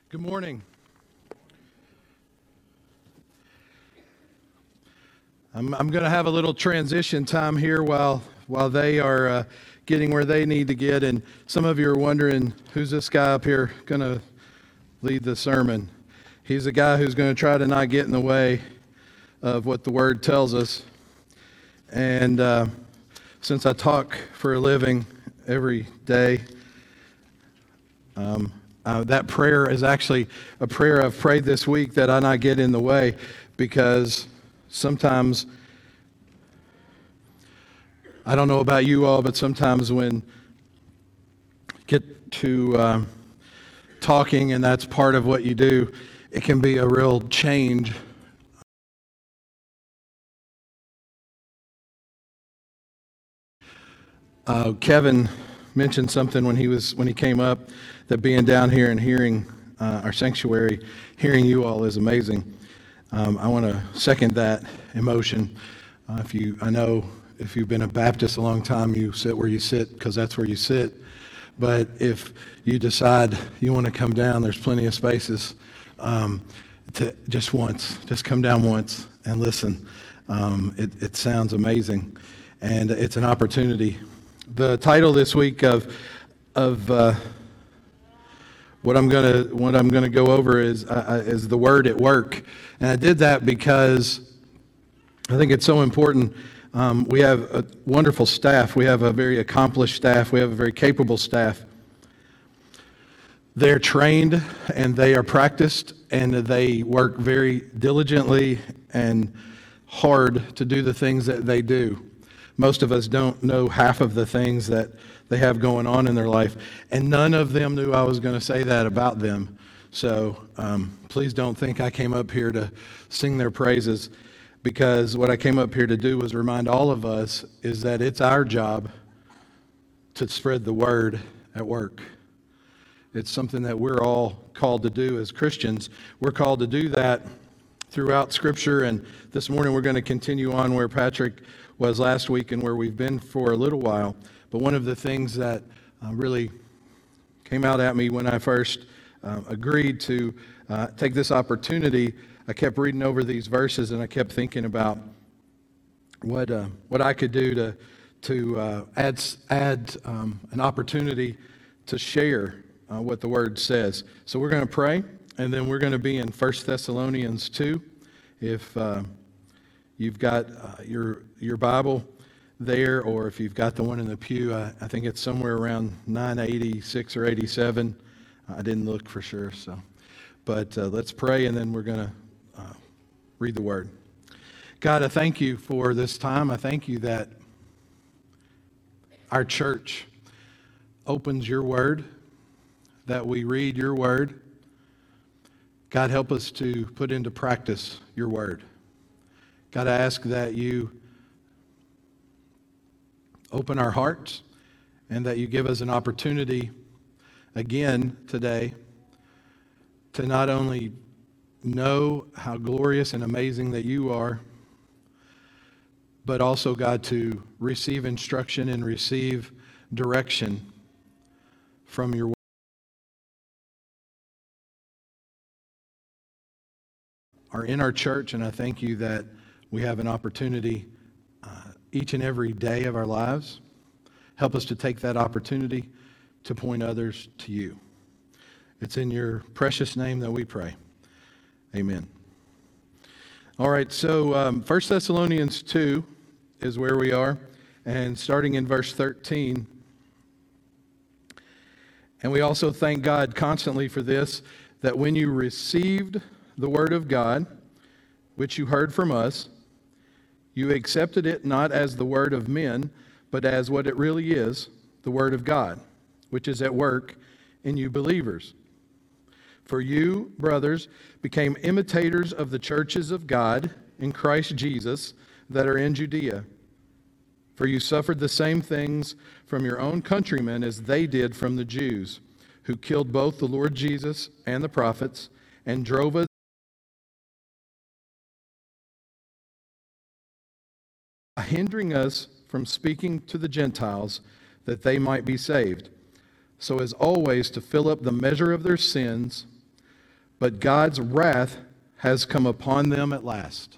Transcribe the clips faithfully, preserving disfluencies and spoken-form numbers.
Good morning. I'm, I'm going to have a little transition time here while while they are uh, getting where they need to get. And some of you are wondering, who's this guy up here going to lead the sermon? He's a guy who's going to try to not get in the way of what the Word tells us. And uh, since I talk for a living every day, um, Uh, that prayer is actually a prayer I've prayed this week, that I not get in the way, because sometimes, I don't know about you all, but sometimes when you get to uh, talking and that's part of what you do, it can be a real change. Uh, Kevin mentioned something when he was when he came up, that being down here and hearing uh, our sanctuary, hearing you all is amazing. Um, I want to second that emotion. Uh, if you, I know if you've been a Baptist a long time, you sit where you sit because that's where you sit. But if you decide you want to come down, there's plenty of spaces. Um, to just once, just come down once and listen. Um, it, it sounds amazing, and it's an opportunity. The title this week of of uh, what I'm gonna what I'm gonna go over is uh, is the word at work, and I did that because I think it's so important. Um, we have a wonderful staff. We have a very accomplished staff. We have a very capable staff. They're trained and they are practiced, and they work very diligently and hard to do the things that they do. Most of us don't know half of the things that they have going on in their life, and none of them knew I was going to say that about them. So um, please don't think I came up here to sing their praises, because what I came up here to do was remind all of us is that it's our job to spread the word at work. It's something that we're all called to do as Christians. We're called to do that throughout Scripture, and this morning we're going to continue on where Patrick was last week and where we've been for a little while. But one of the things that uh, really came out at me when I first uh, agreed to uh, take this opportunity, I kept reading over these verses and I kept thinking about what uh, what I could do to to uh, add add um, an opportunity to share uh, what the Word says. So we're going to pray, and then we're going to be in First Thessalonians two. If uh, you've got uh, your your Bible there, or if you've got the one in the pew, I, I think it's somewhere around nine eighty-six or eighty-seven. I didn't look for sure, so. But uh, let's pray, and then we're going to uh, read the Word. God, I thank you for this time. I thank you that our church opens your Word, that we read your Word. God, help us to put into practice your Word. God, I ask that you open our hearts, and that you give us an opportunity again today to not only know how glorious and amazing that you are, but also, God, to receive instruction and receive direction from your word. Are in our church, and I thank you that we have an opportunity uh, each and every day of our lives. Help us to take that opportunity to point others to you. It's in your precious name that we pray. Amen. All right, so um, First Thessalonians two is where we are, and starting in verse thirteen. And we also thank God constantly for this, that when you received the word of God, which you heard from us, you accepted it not as the word of men, but as what it really is, the word of God, which is at work in you believers. For you, brothers, became imitators of the churches of God in Christ Jesus that are in Judea. For you suffered the same things from your own countrymen as they did from the Jews, who killed both the Lord Jesus and the prophets, and drove us hindering us from speaking to the Gentiles that they might be saved, so as always to fill up the measure of their sins, but God's wrath has come upon them at last.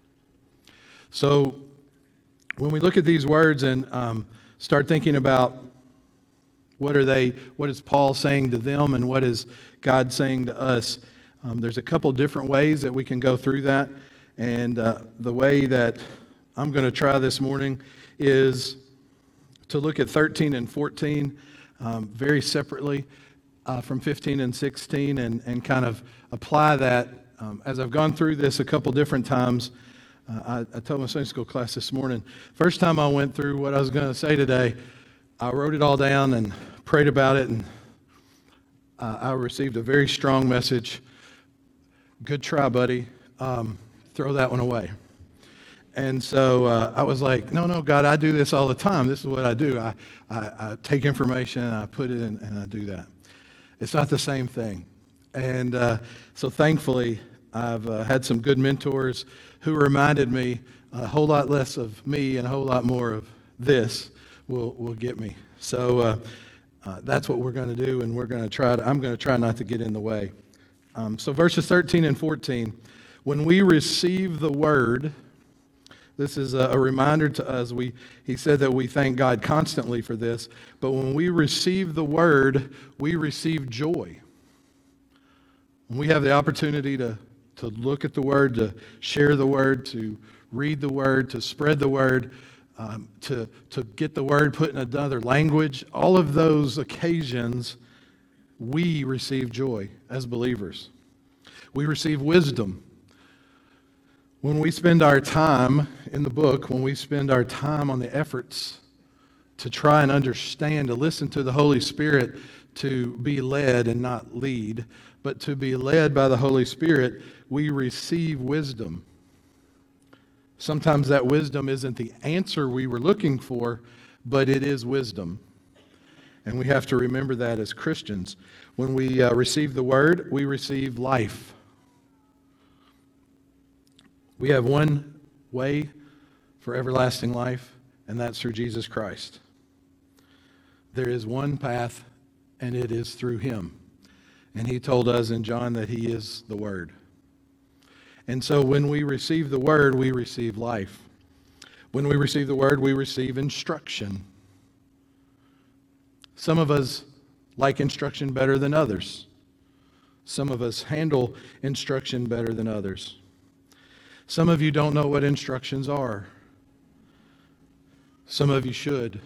So when we look at these words and um, start thinking about what are they, what is Paul saying to them and what is God saying to us, um, there's a couple different ways that we can go through that. And uh, the way that I'm going to try this morning is to look at thirteen and fourteen um, very separately uh, from fifteen and sixteen and, and kind of apply that. Um, as I've gone through this a couple different times, uh, I, I told my Sunday school class this morning, first time I went through what I was going to say today, I wrote it all down and prayed about it, and uh, I received a very strong message. Good try, buddy. Um, throw that one away. And so uh, I was like, no, no, God, I do this all the time. This is what I do. I, I, I take information, and I put it in, and I do that. It's not the same thing. And uh, so thankfully, I've uh, had some good mentors who reminded me a whole lot less of me and a whole lot more of this will will get me. So uh, uh, that's what we're going to do, and we're going to try to, I'm going to try not to get in the way. Um, so verses thirteen and fourteen, when we receive the word, this is a, a reminder to us. We he said that we thank God constantly for this, but when we receive the word, we receive joy. When we have the opportunity to, to look at the word, to share the word, to read the word, to spread the word, um, to, to get the word put in another language, all of those occasions, we receive joy as believers. We receive wisdom. When we spend our time in the book, when we spend our time on the efforts to try and understand, to listen to the Holy Spirit, to be led and not lead, but to be led by the Holy Spirit, we receive wisdom. Sometimes that wisdom isn't the answer we were looking for, but it is wisdom. And we have to remember that as Christians. When we uh, receive the word, we receive life. We have one way for everlasting life, and that's through Jesus Christ. There is one path, and it is through Him. And He told us in John that He is the Word. And so when we receive the Word, we receive life. When we receive the Word, we receive instruction. Some of us like instruction better than others. Some of us handle instruction better than others. Some of you don't know what instructions are. Some of you should.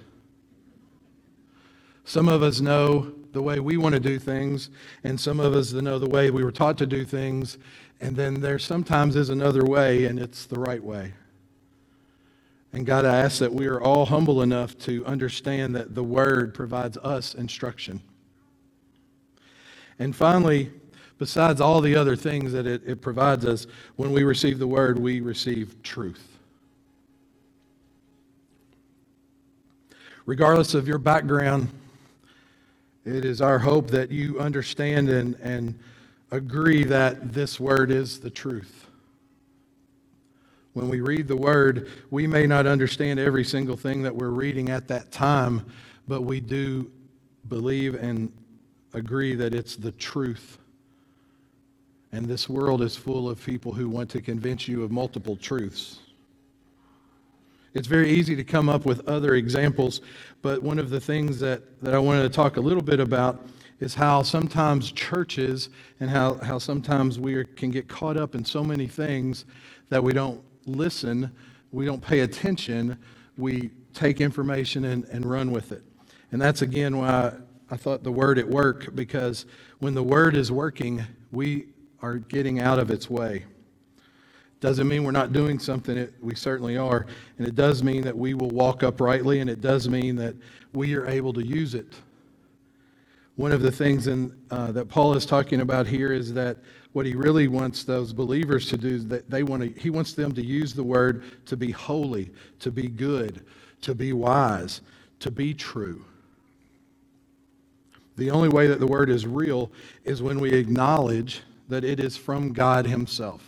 Some of us know the way we want to do things, and some of us know the way we were taught to do things, and then there sometimes is another way, and it's the right way. And God asks that we are all humble enough to understand that the Word provides us instruction. And finally, besides all the other things that it, it provides us, when we receive the Word, we receive truth. Regardless of your background, it is our hope that you understand and, and agree that this Word is the truth. When we read the Word, we may not understand every single thing that we're reading at that time, but we do believe and agree that it's the truth. And this world is full of people who want to convince you of multiple truths. It's very easy to come up with other examples, but one of the things that, that I wanted to talk a little bit about is how sometimes churches and how, how sometimes we are, can get caught up in so many things that we don't listen, we don't pay attention, we take information and, and run with it. And that's again why I thought the word at work, because when the word is working, we are getting out of its way. Doesn't mean we're not doing something, it, we certainly are. And it does mean that we will walk uprightly, and it does mean that we are able to use it. One of the things in, uh, that Paul is talking about here is that what he really wants those believers to do is that they want to, he wants them to use the word to be holy, to be good, to be wise, to be true. The only way that the word is real is when we acknowledge that it is from God Himself.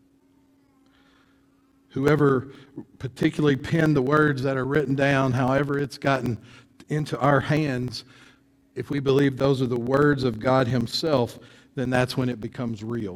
Whoever particularly penned the words that are written down, however it's gotten into our hands, if we believe those are the words of God Himself, then that's when it becomes real.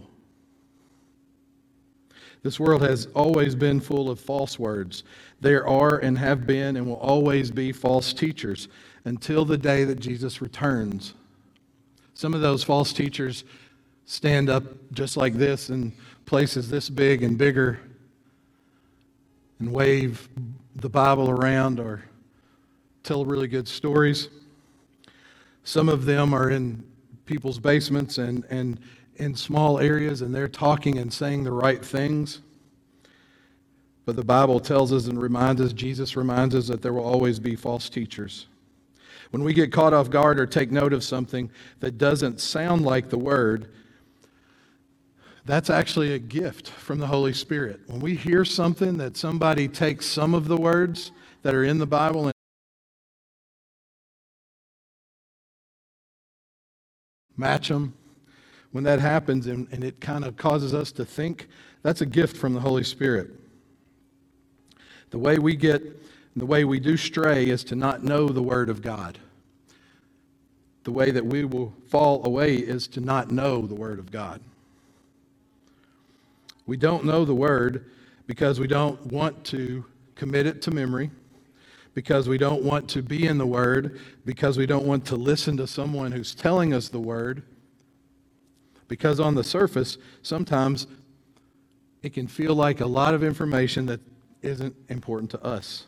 This world has always been full of false words. There are and have been and will always be false teachers until the day that Jesus returns. Some of those false teachers stand up just like this in places this big and bigger and wave the Bible around or tell really good stories. Some of them are in people's basements and, and in small areas, and they're talking and saying the right things. But the Bible tells us and reminds us, Jesus reminds us that there will always be false teachers. When we get caught off guard or take note of something that doesn't sound like the Word, that's actually a gift from the Holy Spirit. When we hear something that somebody takes some of the words that are in the Bible and match them, when that happens and, and it kind of causes us to think, that's a gift from the Holy Spirit. The way we get, the way we do stray is to not know the Word of God. The way that we will fall away is to not know the Word of God. We don't know the Word because we don't want to commit it to memory, because we don't want to be in the Word, because we don't want to listen to someone who's telling us the Word, because on the surface, sometimes it can feel like a lot of information that isn't important to us.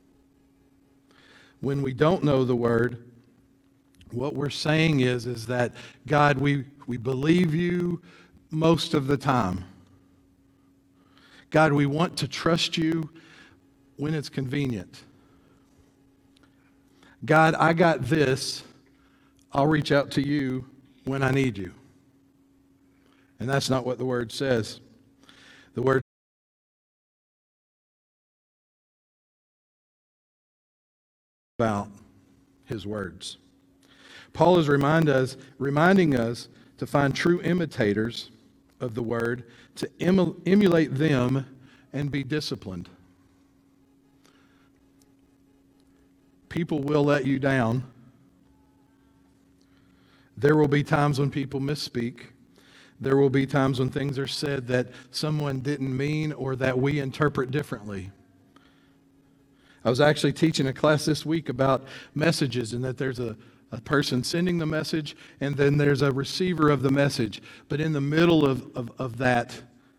When we don't know the Word, what we're saying is, is that, God, we, we believe you most of the time. God, we want to trust you when it's convenient. God, I got this. I'll reach out to you when I need you. And that's not what the Word says. The Word about His words. Paul is remind us, reminding us to find true imitators of the Word, to emu- emulate them and be disciplined. People will let you down. There will be times when people misspeak. There will be times when things are said that someone didn't mean or that we interpret differently. I was actually teaching a class this week about messages, and that there's a, a person sending the message and then there's a receiver of the message. But in the middle of, of, of that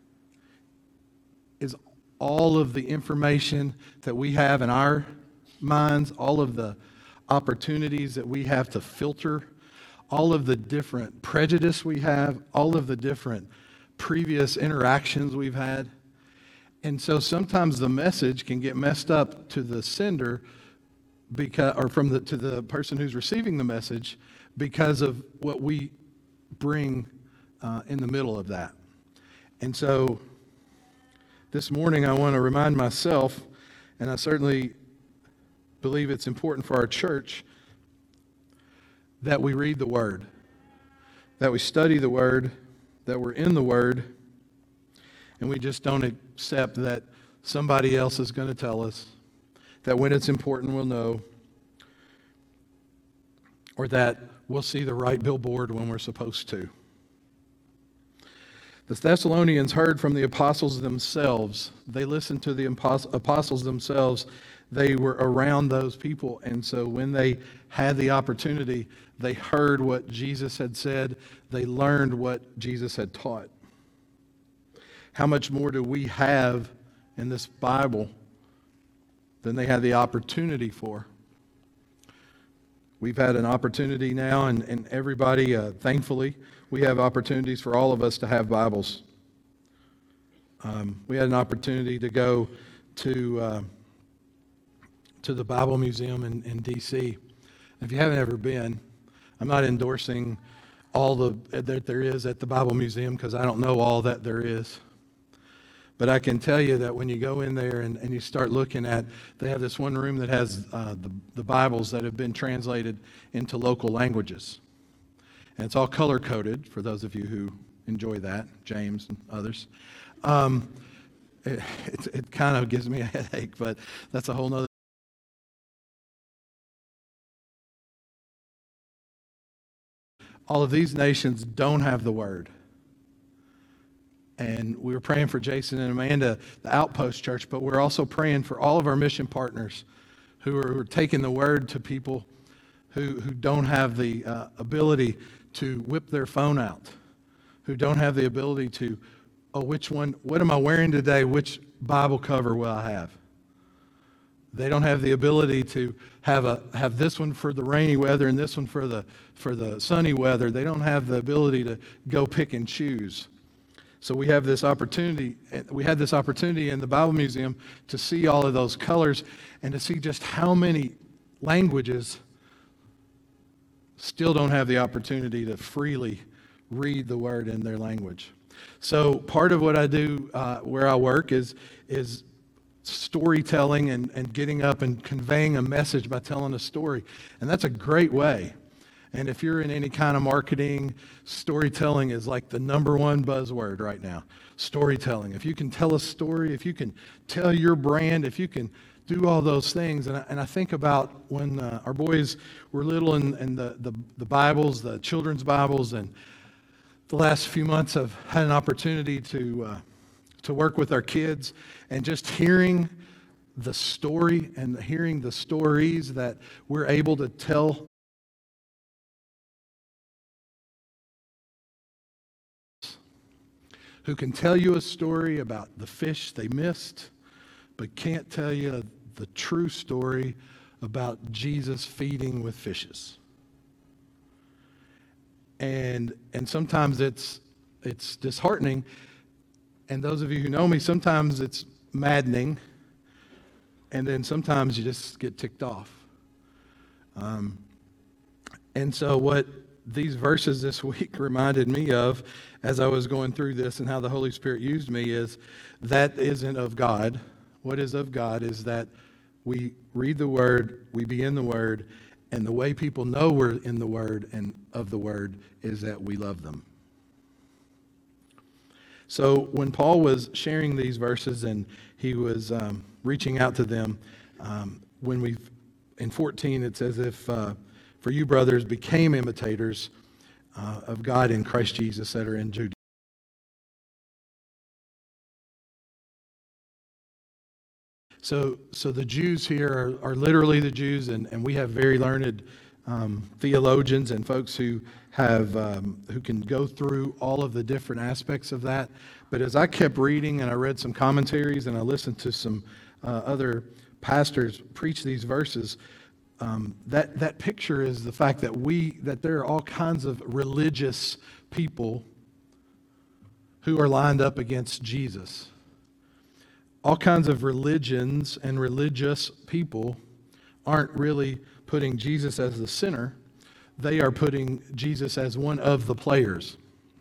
is all of the information that we have in our minds, all of the opportunities that we have to filter, all of the different prejudice we have, all of the different previous interactions we've had. And so sometimes the message can get messed up to the sender because, or from the to the person who's receiving the message, because of what we bring uh, in the middle of that. And so this morning I want to remind myself, and I certainly believe it's important for our church, that we read the Word, that we study the Word, that we're in the Word, and we just don't accept that somebody else is going to tell us, that when it's important we'll know, or that we'll see the right billboard when we're supposed to. The Thessalonians heard from the apostles themselves. They listened to the apostles themselves. They were around those people, and so when they had the opportunity, they heard what Jesus had said. They learned what Jesus had taught. How much more do we have in this Bible than they had the opportunity for? We've had an opportunity now, and, and everybody, uh, thankfully, we have opportunities for all of us to have Bibles. Um, we had an opportunity to go to uh, to the Bible Museum in, in D C If you haven't ever been, I'm not endorsing all the that there is at the Bible Museum, because I don't know all that there is. But I can tell you that when you go in there and, and you start looking at, they have this one room that has uh, the, the Bibles that have been translated into local languages. And it's all color-coded, for those of you who enjoy that, James and others. Um, it it, it kind of gives me a headache, but that's a whole nother. all of these nations don't have the word. And we were praying for Jason and Amanda, the Outpost Church, but we're also praying for all of our mission partners who are, who are taking the word to people who, who don't have the uh, ability to whip their phone out, who don't have the ability to, oh, which one, what am I wearing today? Which Bible cover will I have? They don't have the ability to have a have this one for the rainy weather and this one for the for the sunny weather. They don't have the ability to go pick and choose. So we have this opportunity, we had this opportunity in the Bible Museum to see all of those colors and to see just how many languages still don't have the opportunity to freely read the word in their language. So part of what I do uh, where I work is is storytelling and, and getting up and conveying a message by telling a story. And that's a great way. And if you're in any kind of marketing, storytelling is like the number one buzzword right now. Storytelling. If you can tell a story, if you can tell your brand, if you can do all those things. And I, and I think about when uh, our boys were little and, and the, the, the Bibles, the children's Bibles, and the last few months I've had an opportunity to, uh, to work with our kids and just hearing the story and hearing the stories that we're able to tell who can tell you a story about the fish they missed, but can't tell you the true story about Jesus feeding with fishes. And and sometimes it's it's disheartening. And those of you who know me, sometimes it's maddening. And then sometimes you just get ticked off. Um, and so what these verses this week reminded me of as I was going through this and how the Holy Spirit used me is that isn't of God. What is of God is that we read the Word, we be in the Word, and the way people know we're in the Word and of the Word is that we love them. So when Paul was sharing these verses and he was um, reaching out to them, um, when we in fourteen it says, if uh, for you brothers became imitators uh, of God in Christ Jesus that are in Judea. So, so the Jews here are, are literally the Jews, and, and we have very learned um, theologians and folks who have um, who can go through all of the different aspects of that. But as I kept reading and I read some commentaries and I listened to some uh, other pastors preach these verses, um, that that picture is the fact that we that there are all kinds of religious people who are lined up against Jesus. All kinds of religions and religious people aren't really putting Jesus as the center. They are putting Jesus as one of the players.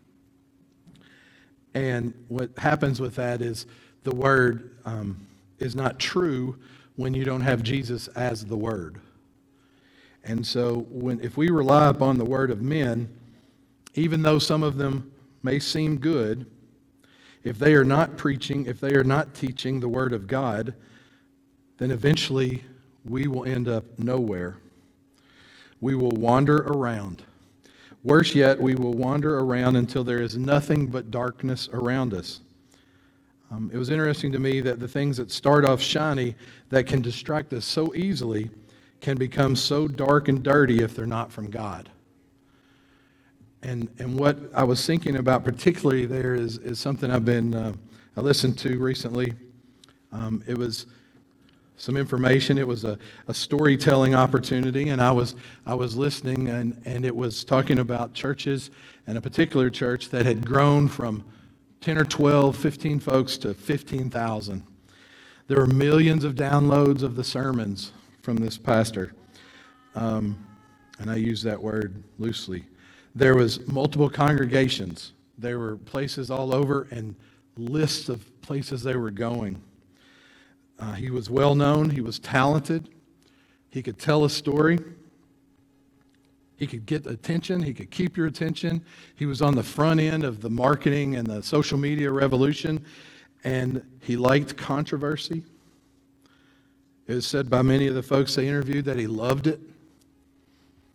And what happens with that is the word um, is not true when you don't have Jesus as the word. And so when if we rely upon the word of men, even though some of them may seem good, if they are not preaching, if they are not teaching the Word of God, then eventually we will end up nowhere. We will wander around. Worse yet, we will wander around until there is nothing but darkness around us. Um, it was interesting to me that the things that start off shiny, that can distract us so easily, can become so dark and dirty if they're not from God. And and what I was thinking about particularly there is, is something I've been, uh, I listened to recently. Um, it was some information. It was a, a storytelling opportunity, and I was I was listening, and, and it was talking about churches, and a particular church that had grown from ten or twelve, fifteen folks to fifteen thousand. There were millions of downloads of the sermons from this pastor, um, and I use that word loosely. There was multiple congregations. There were places all over and lists of places they were going. Uh, he was well known. He was talented. He could tell a story. He could get attention. He could keep your attention. He was on the front end of the marketing and the social media revolution, and he liked controversy. It was said by many of the folks they interviewed that he loved it.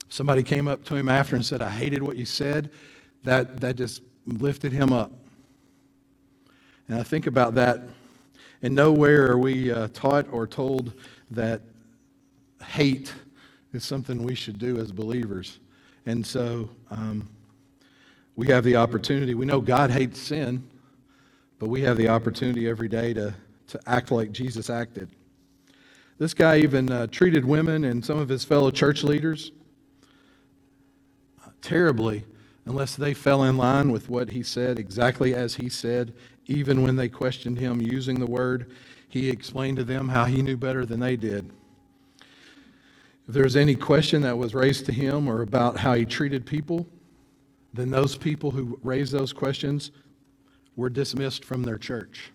Somebody came up to him after and said, I hated what you said. That, that just lifted him up. And I think about that, and nowhere are we uh, taught or told that hate is something we should do as believers. And so um, we have the opportunity. We know God hates sin, but we have the opportunity every day to, to act like Jesus acted. This guy even uh, treated women and some of his fellow church leaders uh, terribly unless they fell in line with what he said, exactly as he said. Even when they questioned him using the word, he explained to them how he knew better than they did. If there was any question that was raised to him or about how he treated people, then those people who raised those questions were dismissed from their church.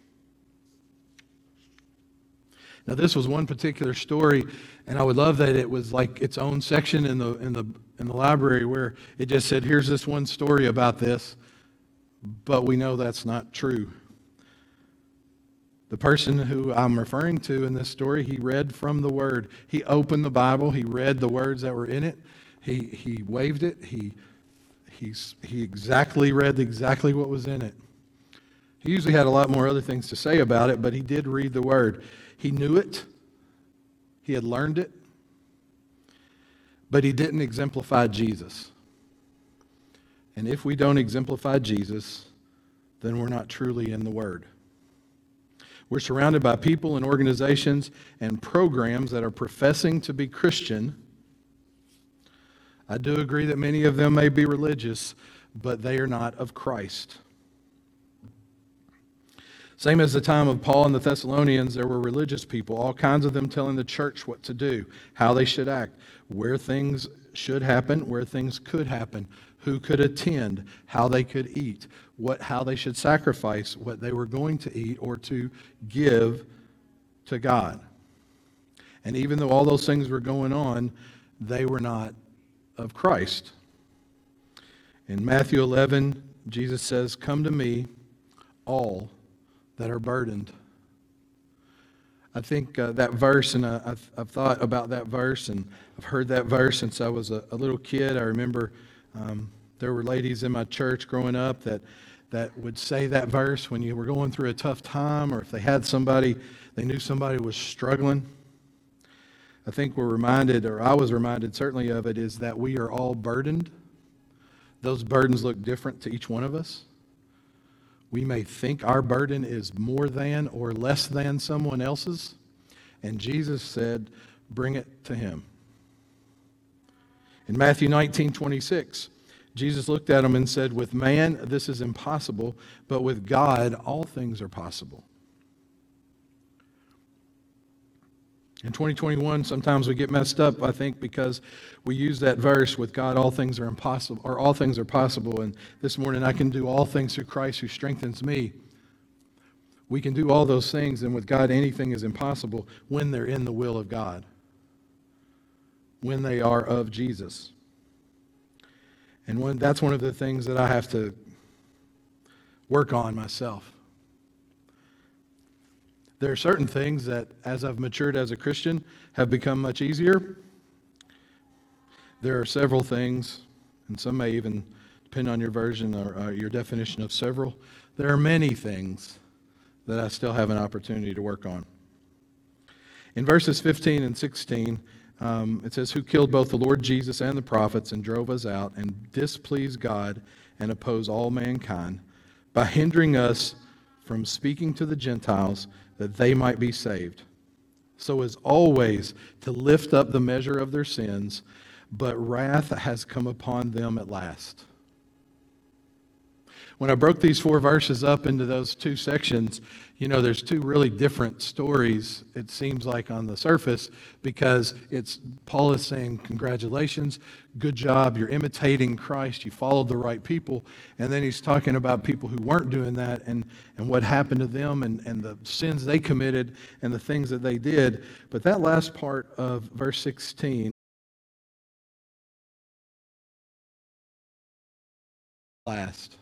Now, this was one particular story, and I would love that it was like its own section in the in the in the library where it just said, here's this one story about this, but we know that's not true. The person who I'm referring to in this story, he read from the Word. He opened the Bible, he read the words that were in it, he he waved it, he he's, he exactly read exactly what was in it. He usually had a lot more other things to say about it, but he did read the Word. He knew it. He had learned it. But he didn't exemplify Jesus. And if we don't exemplify Jesus, then we're not truly in the Word. We're surrounded by people and organizations and programs that are professing to be Christian. I do agree that many of them may be religious, but they are not of Christ. Same as the time of Paul and the Thessalonians, there were religious people, all kinds of them telling the church what to do, how they should act, where things should happen, where things could happen, who could attend, how they could eat, what, how they should sacrifice what they were going to eat or to give to God. And even though all those things were going on, they were not of Christ. In Matthew eleven, Jesus says, "Come to me, all that are burdened." I think uh, that verse, and uh, I've, I've thought about that verse, and I've heard that verse since I was a, a little kid. I remember um, there were ladies in my church growing up that, that would say that verse when you were going through a tough time, or if they had somebody, they knew somebody was struggling. I think we're reminded, or I was reminded certainly of it, is that we are all burdened. Those burdens look different to each one of us. We may think our burden is more than or less than someone else's, and Jesus said, bring it to him. In Matthew nineteen twenty-six, Jesus looked at him and said, with man this is impossible, but with God all things are possible. In twenty twenty-one, sometimes we get messed up, I think, because we use that verse, with God all things are impossible, or all things are possible, and this morning I can do all things through Christ who strengthens me. We can do all those things, and with God anything is impossible when they're in the will of God, when they are of Jesus. And when, that's one of the things that I have to work on myself. There are certain things that, as I've matured as a Christian, have become much easier. There are several things, and some may even depend on your version or, or your definition of several. There are many things that I still have an opportunity to work on. In verses fifteen and sixteen, um, it says, who killed both the Lord Jesus and the prophets and drove us out and displeased God and oppose all mankind by hindering us from speaking to the Gentiles that they might be saved. So as always, to lift up the measure of their sins, but wrath has come upon them at last. When I broke these four verses up into those two sections, you know, there's two really different stories, it seems like, on the surface, because it's Paul is saying, congratulations, good job, you're imitating Christ, you followed the right people, and then he's talking about people who weren't doing that and, and what happened to them and, and the sins they committed and the things that they did. But that last part of verse sixteen, last.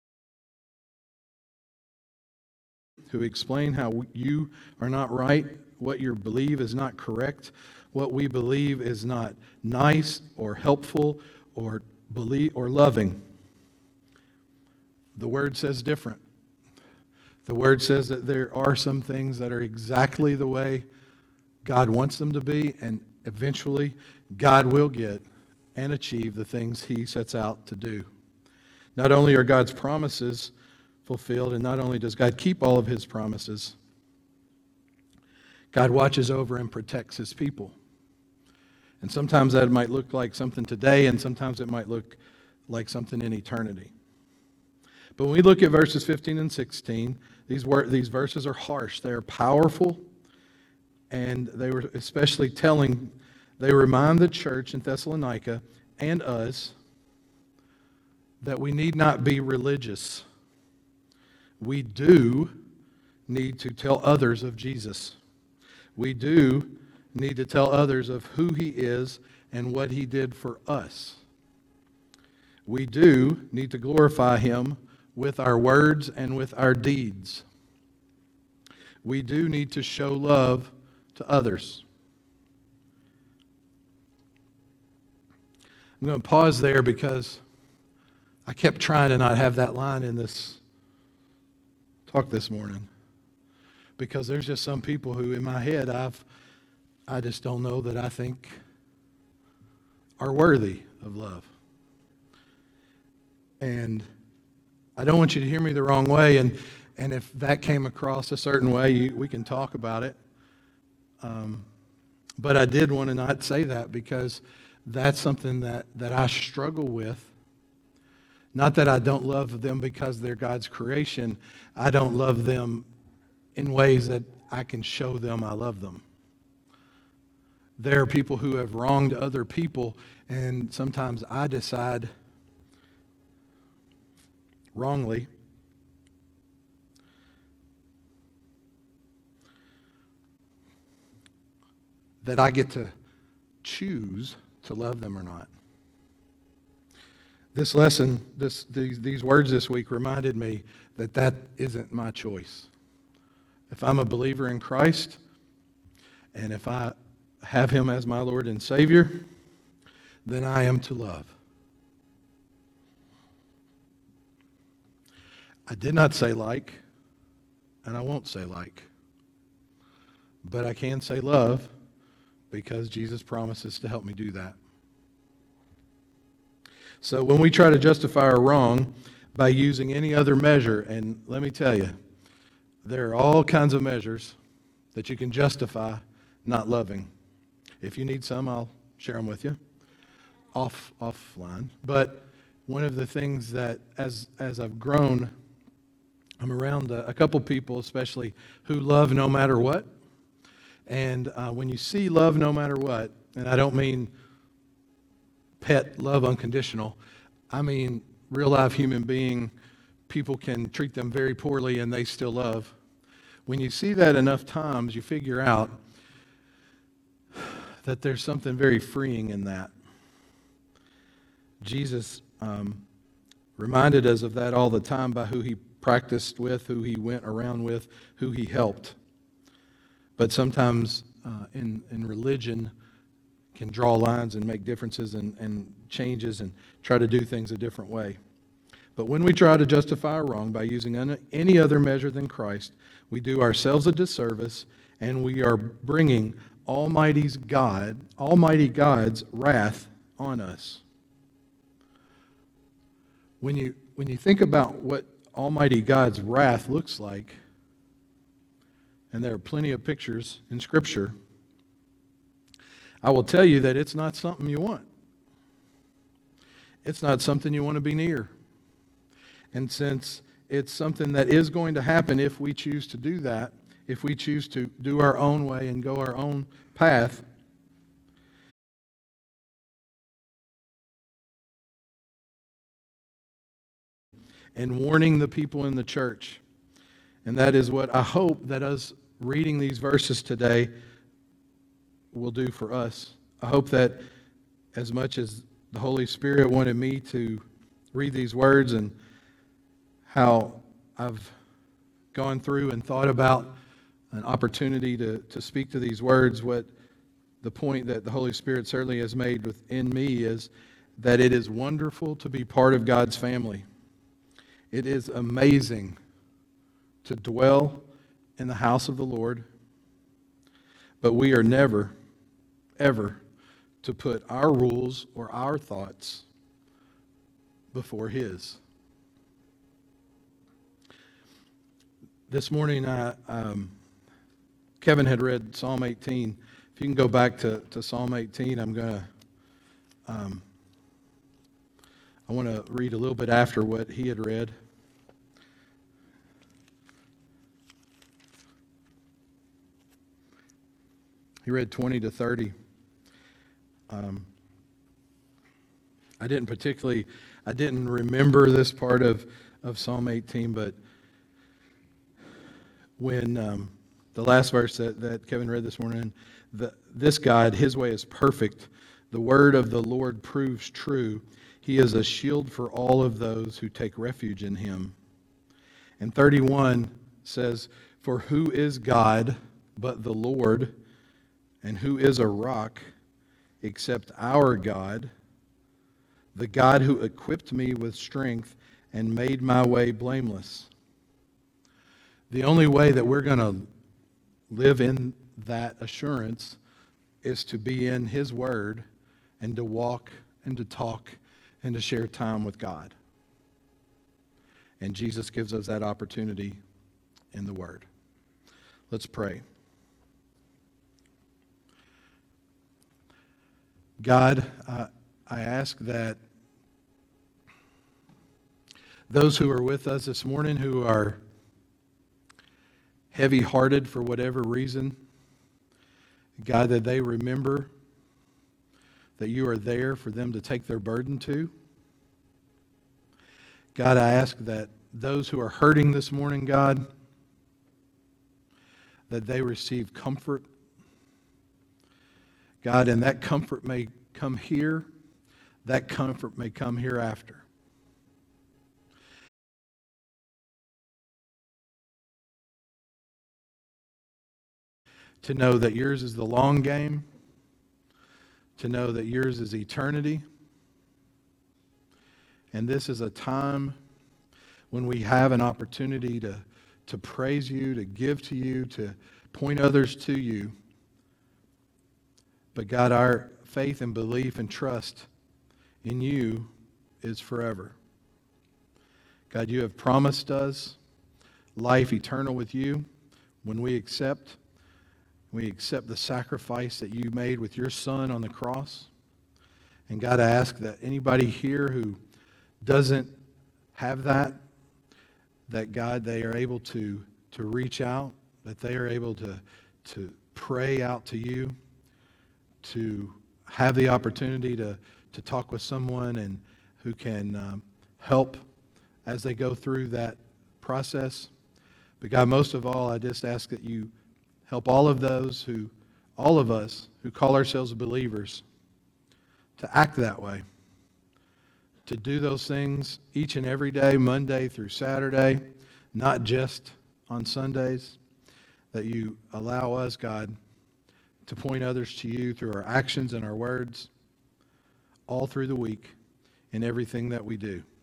Who explain how you are not right what you believe is not correct, what we believe is not nice or helpful or believe or loving. The Word says different. The Word says that there are some things that are exactly the way God wants them to be, and eventually God will get and achieve the things He sets out to do. Not only are God's promises fulfilled, and not only does God keep all of His promises, God watches over and protects His people. And sometimes that might look like something today, and sometimes it might look like something in eternity. But when we look at verses fifteen and sixteen, these, wor- these verses are harsh. They are powerful, and they were especially telling, they remind the church in Thessalonica and us that we need not be religious. We do need to tell others of Jesus. We do need to tell others of who He is and what He did for us. We do need to glorify Him with our words and with our deeds. We do need to show love to others. I'm going to pause there because I kept trying to not have that line in this talk this morning, because there's just some people who in my head I've I just don't know that I think are worthy of love. And I don't want you to hear me the wrong way, and and if that came across a certain way, you, we can talk about it. Um, but I did want to not say that, because that's something that, that I struggle with. Not that I don't love them because they're God's creation. I don't love them in ways that I can show them I love them. There are people who have wronged other people, and sometimes I decide wrongly that I get to choose to love them or not. This lesson, this, these, these words this week reminded me that that isn't my choice. If I'm a believer in Christ, and if I have Him as my Lord and Savior, then I am to love. I did not say like, and I won't say like, but I can say love, because Jesus promises to help me do that. So when we try to justify our wrong by using any other measure, and let me tell you, there are all kinds of measures that you can justify not loving. If you need some, I'll share them with you off offline. But one of the things that as as I've grown, I'm around a, a couple people especially who love no matter what. And uh, when you see love no matter what, and I don't mean pet love unconditional, I mean real life human being, people can treat them very poorly and they still love. When you see that enough times, you figure out that there's something very freeing in that. Jesus um, reminded us of that all the time by who He practiced with, who He went around with, who He helped. But sometimes uh, in, in religion can draw lines and make differences and, and changes and try to do things a different way. But when we try to justify our wrong by using any other measure than Christ, we do ourselves a disservice, and we are bringing Almighty's God, Almighty God's wrath on us. When you when you think about what Almighty God's wrath looks like, and there are plenty of pictures in Scripture, I will tell you that it's not something you want. It's not something you want to be near. And since it's something that is going to happen if we choose to do that, if we choose to do our own way and go our own path, and warning the people in the church. And that is what I hope that us reading these verses today will do for us. I hope that as much as the Holy Spirit wanted me to read these words, and how I've gone through and thought about an opportunity to, to speak to these words, what the point that the Holy Spirit certainly has made within me is that it is wonderful to be part of God's family. It is amazing to dwell in the house of the Lord, but we are never, ever to put our rules or our thoughts before His. This morning, I, um, Kevin had read Psalm eighteen. If you can go back to, to Psalm eighteen, I'm going to, um, I want to read a little bit after what he had read. He read twenty to thirty. Um, I didn't particularly, I didn't remember this part of, of Psalm eighteen, but when um, the last verse that, that Kevin read this morning, the, this God, His way is perfect. The word of the Lord proves true. He is a shield for all of those who take refuge in Him. And thirty-one says, for who is God but the Lord, and who is a rock except our God, the God who equipped me with strength and made my way blameless. The only way that we're going to live in that assurance is to be in His Word and to walk and to talk and to share time with God. And Jesus gives us that opportunity in the Word. Let's pray. God, uh, I ask that those who are with us this morning who are heavy-hearted for whatever reason, God, that they remember that You are there for them to take their burden to. God, I ask that those who are hurting this morning, God, that they receive comfort. God, and that comfort may come here, that comfort may come hereafter. To know that Yours is the long game, to know that Yours is eternity, and this is a time when we have an opportunity to, to praise You, to give to You, to point others to You. But God, our faith and belief and trust in You is forever. God, You have promised us life eternal with You when we accept. We accept the sacrifice that You made with Your Son on the cross. And God, I ask that anybody here who doesn't have that, that God, they are able to, to reach out, that they are able to, to pray out to You, to have the opportunity to, to talk with someone and who can um, help as they go through that process. But God, most of all, I just ask that You help all of those who, all of us who call ourselves believers to act that way, to do those things each and every day, Monday through Saturday, not just on Sundays, that You allow us, God, to point others to You through our actions and our words all through the week in everything that we do.